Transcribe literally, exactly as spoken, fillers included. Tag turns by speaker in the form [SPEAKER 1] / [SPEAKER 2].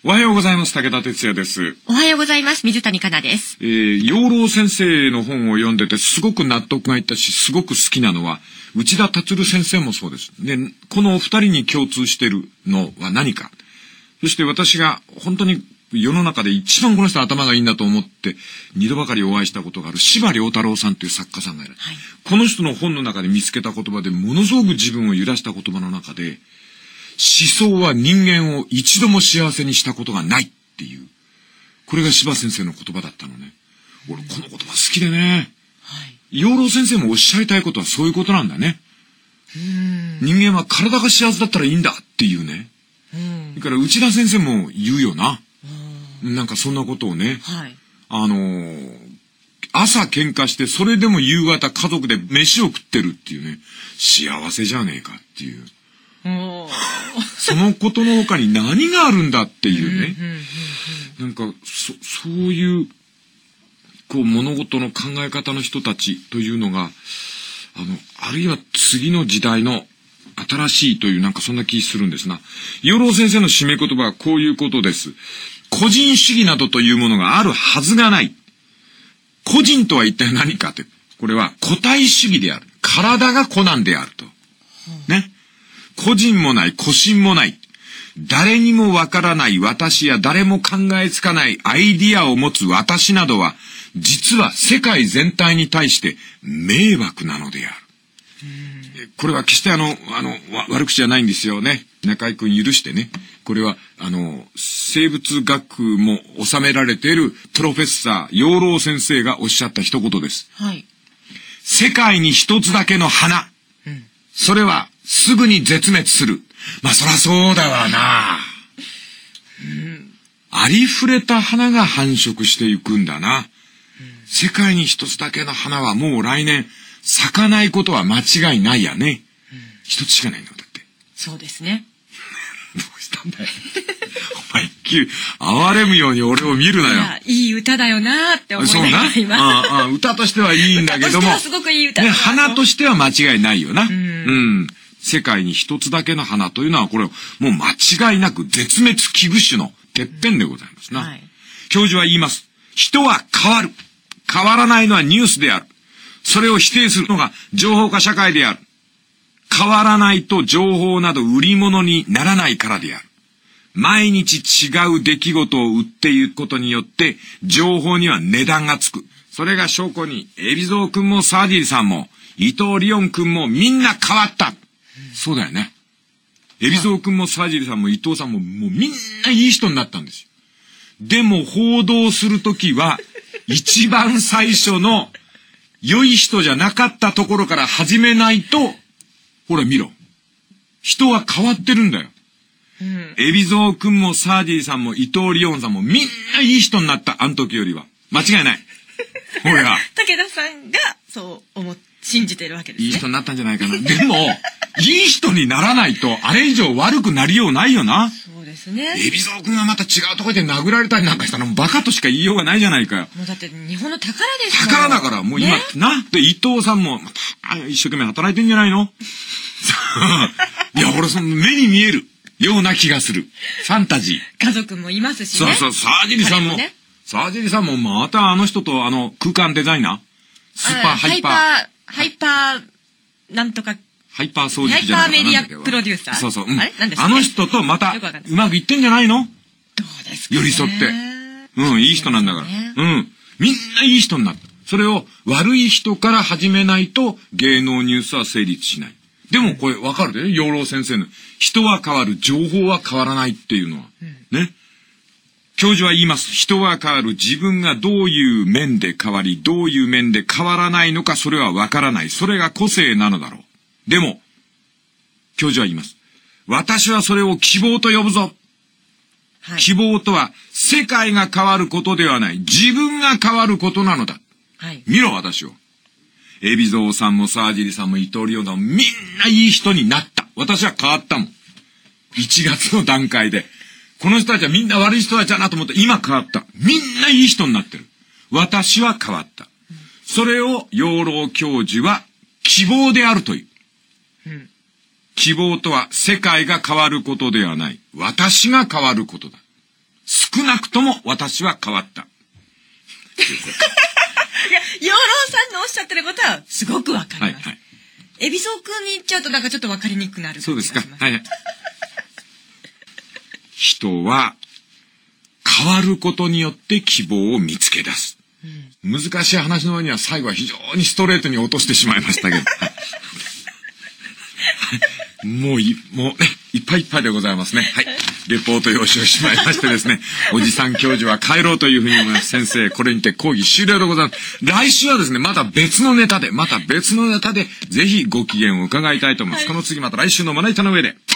[SPEAKER 1] おはようございます。武田哲也です。
[SPEAKER 2] おはようございます。水谷香奈です。
[SPEAKER 1] えー、養老先生の本を読んでてすごく納得がいったし、すごく好きなのは、内田達先生もそうです。で、このお二人に共通しているのは何か。そして私が本当に世の中で一番この人頭がいいんだと思って、二度ばかりお会いしたことがある司馬遼太郎さんという作家さんがいる。はい、この人の本の中で見つけた言葉で、ものすごく自分を揺らした言葉の中で、思想は人間を一度も幸せにしたことがないっていう。これが司馬先生の言葉だったのね。俺この言葉好きでね。はい、養老先生もおっしゃりたいことはそういうことなんだね。うん、人間は体が幸せだったらいいんだっていうね。うん、だから内田先生も言うよな。なんかそんなことをね。はい、あのー、朝喧嘩してそれでも夕方家族で飯を食ってるっていうね。幸せじゃねえかっていう。そのことの他に何があるんだっていうね。なんかそ、そういう、こう物事の考え方の人たちというのが、あの、あるいは次の時代の新しいというなんかそんな気するんですな。養老先生の締め言葉はこういうことです。個人主義などというものがあるはずがない。個人とは一体何かって、これは個体主義である。体が個なんであると。ね。個人もない、個心もない。誰にもわからない私や誰も考えつかないアイディアを持つ私などは、実は世界全体に対して迷惑なのである。これは決してあの、あの、悪口じゃないんですよね。中井くん許してね。これは、あの、生物学も収められているプロフェッサー、養老先生がおっしゃった一言です。はい。世界に一つだけの花。うん、それは、すぐに絶滅する。まあ、そらそうだわな。うん、ありふれた花が繁殖していくんだな。うん、世界に一つだけの花はもう来年咲かないことは間違いないやね。うん、一つしかないんだだって。
[SPEAKER 2] そうですね。
[SPEAKER 1] どうしたんだよ。お前、哀れむように俺を見るなよ。いや、
[SPEAKER 2] いい歌だよなーって思いながら今。
[SPEAKER 1] そうな。ああ、歌としてはいいんだけども。歌として
[SPEAKER 2] はすごくいい歌だな。
[SPEAKER 1] ね、花としては間違いないよな。うん。うん世界に一つだけの花というのはこれもう間違いなく絶滅危惧種のてっぺんでございますな。はい、教授は言います。人は変わる。変わらないのはニュースである。それを否定するのが情報化社会である。変わらないと情報など売り物にならないからである。毎日違う出来事を売っていくことによって情報には値段がつく。それが証拠に海老蔵くんもサーディさんも伊藤リオンくんもみんな変わった。そうだよね。海老蔵くんも沢尻さんも伊藤さんももうみんないい人になったんですよ。でも報道するときは一番最初の良い人じゃなかったところから始めないと、ほら見ろ。人は変わってるんだよ。うん、海老蔵くんもサーディさんも伊藤リオンさんもみんないい人になった。あの時よりは。間違いない。ほら。
[SPEAKER 2] 武田さんがそう思って。信じてるわけですね。
[SPEAKER 1] いい人になったんじゃないかな。でも、いい人にならないと、あれ以上悪くなりようないよな。
[SPEAKER 2] そうですね。
[SPEAKER 1] 海老蔵くんがまた違うところで殴られたりなんかしたら、もうバカとしか言いようがないじゃないかよ。
[SPEAKER 2] もうだって日本の宝です
[SPEAKER 1] から。宝だから、もう今、ね、な。で、伊藤さんも、また、一生懸命働いてんじゃないのいや、俺その目に見えるような気がする。ファンタジー。
[SPEAKER 2] 家族もいますしね。
[SPEAKER 1] そうそう、沢尻さんも、ね、沢尻さんもまたあの人とあの空間デザイナースーパーハイパー。
[SPEAKER 2] ハイパー、なんとか。
[SPEAKER 1] ハイパー掃除機じゃないかな。
[SPEAKER 2] ハイパーメディアプロデューサー。
[SPEAKER 1] そうそう。うん、
[SPEAKER 2] あれなんですか、
[SPEAKER 1] ね、あの人とまた、うまくいってんじゃないの？
[SPEAKER 2] どうですかね。
[SPEAKER 1] 寄り添って。うん、いい人なんだから。ね、うん。みんないい人になった。それを悪い人から始めないと芸能ニュースは成立しない。でもこれわかるでね、養老先生の。人は変わる、情報は変わらないっていうのは。うん、ね。教授は言います。人は変わる。自分がどういう面で変わり、どういう面で変わらないのか、それはわからない。それが個性なのだろう。でも、教授は言います。私はそれを希望と呼ぶぞ。はい、希望とは、世界が変わることではない。自分が変わることなのだ。はい、見ろ、私を。海老蔵さんも沢尻さんも伊藤リオンさんもみんないい人になった。私は変わったもん。いちがつの段階で。この人たちはみんな悪い人たちだなと思って今変わった。みんないい人になってる。私は変わった。それを養老教授は希望であるという。うん、希望とは世界が変わることではない。私が変わることだ。 少なくとも私は変わった。
[SPEAKER 2] いや、養老さんのおっしゃってることはすごくわかります。はいはい。海老蔵くんに言っちゃうとなんかちょっとわかりにくくなる。
[SPEAKER 1] そうですか。はい。人は変わることによって希望を見つけ出す。うん、難しい話の上には最後は非常にストレートに落としてしまいましたけど。もうい、もうね、いっぱいいっぱいでございますね。はい。レポート用紙をしまいましてですね、おじさん教授は帰ろうというふうに思います。先生、これにて講義終了でございます。来週はですね、また別のネタで、また別のネタで、ぜひご機嫌を伺いたいと思います。はい、この次また来週のまな板の上で。